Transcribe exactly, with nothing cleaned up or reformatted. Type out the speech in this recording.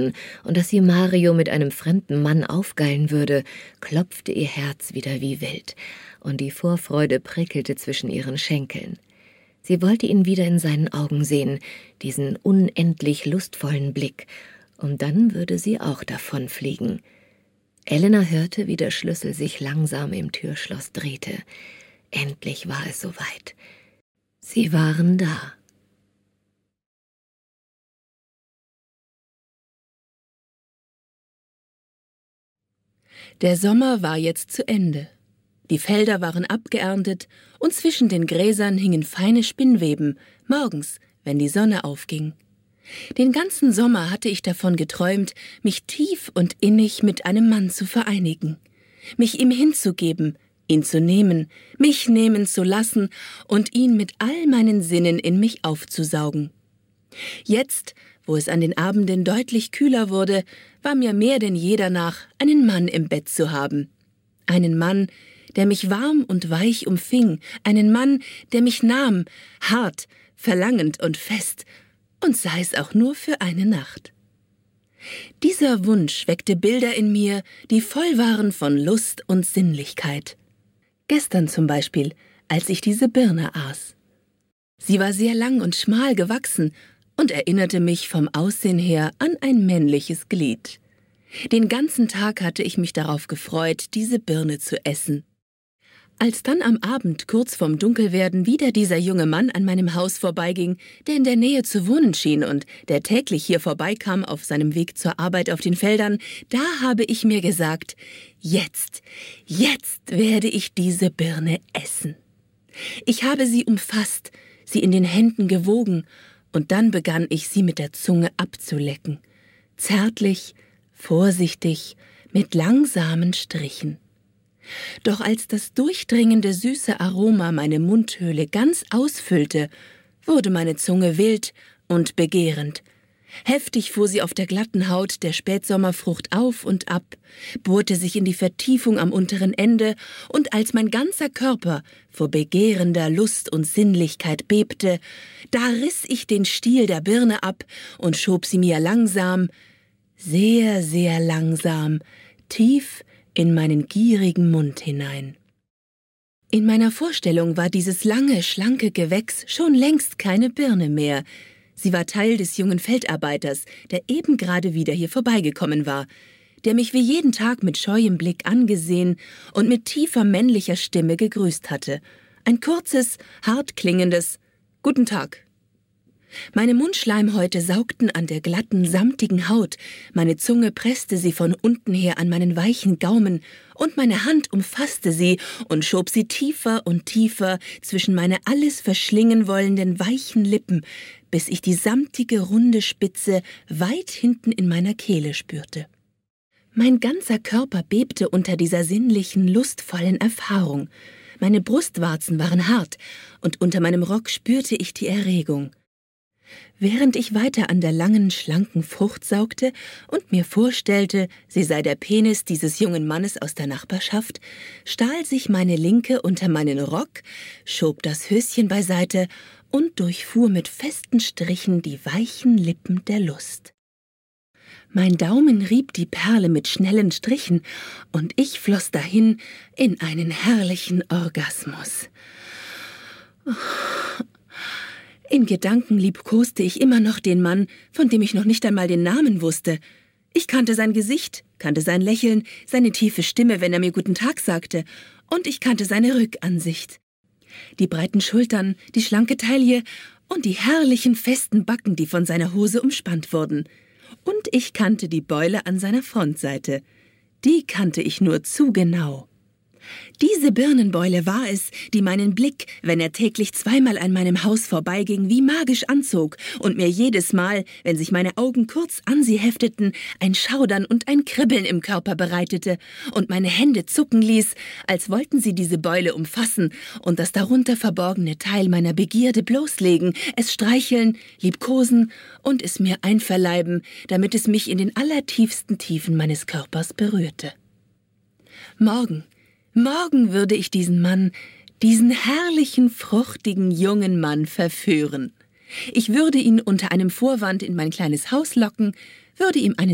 und dass sie Mario mit einem fremden Mann aufgeilen würde, klopfte ihr Herz wieder wie wild, und die Vorfreude prickelte zwischen ihren Schenkeln. Sie wollte ihn wieder in seinen Augen sehen, diesen unendlich lustvollen Blick, und dann würde sie auch davonfliegen. Elena hörte, wie der Schlüssel sich langsam im Türschloss drehte. Endlich war es soweit. Sie waren da. Der Sommer war jetzt zu Ende. Die Felder waren abgeerntet und zwischen den Gräsern hingen feine Spinnweben, morgens, wenn die Sonne aufging. Den ganzen Sommer hatte ich davon geträumt, mich tief und innig mit einem Mann zu vereinigen, mich ihm hinzugeben, ihn zu nehmen, mich nehmen zu lassen und ihn mit all meinen Sinnen in mich aufzusaugen. Jetzt, wo es an den Abenden deutlich kühler wurde, war mir mehr denn je danach, einen Mann im Bett zu haben. Einen Mann, der mich warm und weich umfing, einen Mann, der mich nahm, hart, verlangend und fest, und sei es auch nur für eine Nacht. Dieser Wunsch weckte Bilder in mir, die voll waren von Lust und Sinnlichkeit. Gestern zum Beispiel, als ich diese Birne aß. Sie war sehr lang und schmal gewachsen und erinnerte mich vom Aussehen her an ein männliches Glied. Den ganzen Tag hatte ich mich darauf gefreut, diese Birne zu essen. Als dann am Abend kurz vorm Dunkelwerden wieder dieser junge Mann an meinem Haus vorbeiging, der in der Nähe zu wohnen schien und der täglich hier vorbeikam auf seinem Weg zur Arbeit auf den Feldern, da habe ich mir gesagt, jetzt, jetzt werde ich diese Birne essen. Ich habe sie umfasst, sie in den Händen gewogen, und dann begann ich, sie mit der Zunge abzulecken. Zärtlich, vorsichtig, mit langsamen Strichen. Doch als das durchdringende süße Aroma meine Mundhöhle ganz ausfüllte, wurde meine Zunge wild und begehrend. Heftig fuhr sie auf der glatten Haut der Spätsommerfrucht auf und ab, bohrte sich in die Vertiefung am unteren Ende, und als mein ganzer Körper vor begehrender Lust und Sinnlichkeit bebte, da riss ich den Stiel der Birne ab und schob sie mir langsam, sehr, sehr langsam, tief in meinen gierigen Mund hinein. In meiner Vorstellung war dieses lange, schlanke Gewächs schon längst keine Birne mehr. Sie war Teil des jungen Feldarbeiters, der eben gerade wieder hier vorbeigekommen war, der mich wie jeden Tag mit scheuem Blick angesehen und mit tiefer männlicher Stimme gegrüßt hatte. Ein kurzes, hart klingendes »Guten Tag«. Meine Mundschleimhäute saugten an der glatten, samtigen Haut, meine Zunge presste sie von unten her an meinen weichen Gaumen, und meine Hand umfasste sie und schob sie tiefer und tiefer zwischen meine alles verschlingen wollenden weichen Lippen, bis ich die samtige, runde Spitze weit hinten in meiner Kehle spürte. Mein ganzer Körper bebte unter dieser sinnlichen, lustvollen Erfahrung. Meine Brustwarzen waren hart, und unter meinem Rock spürte ich die Erregung. Während ich weiter an der langen, schlanken Frucht saugte und mir vorstellte, sie sei der Penis dieses jungen Mannes aus der Nachbarschaft, stahl sich meine Linke unter meinen Rock, schob das Höschen beiseite und durchfuhr mit festen Strichen die weichen Lippen der Lust. Mein Daumen rieb die Perle mit schnellen Strichen, und ich floss dahin in einen herrlichen Orgasmus. In Gedanken liebkoste ich immer noch den Mann, von dem ich noch nicht einmal den Namen wusste. Ich kannte sein Gesicht, kannte sein Lächeln, seine tiefe Stimme, wenn er mir Guten Tag sagte, und ich kannte seine Rückansicht. Die breiten Schultern, die schlanke Taille und die herrlichen, festen Backen, die von seiner Hose umspannt wurden. Und ich kannte die Beule an seiner Frontseite. Die kannte ich nur zu genau. Diese Birnenbeule war es, die meinen Blick, wenn er täglich zweimal an meinem Haus vorbeiging, wie magisch anzog und mir jedes Mal, wenn sich meine Augen kurz an sie hefteten, ein Schaudern und ein Kribbeln im Körper bereitete und meine Hände zucken ließ, als wollten sie diese Beule umfassen und das darunter verborgene Teil meiner Begierde bloßlegen, es streicheln, liebkosen und es mir einverleiben, damit es mich in den allertiefsten Tiefen meines Körpers berührte. Morgen, Morgen würde ich diesen Mann, diesen herrlichen, fruchtigen jungen Mann verführen. Ich würde ihn unter einem Vorwand in mein kleines Haus locken, würde ihm einen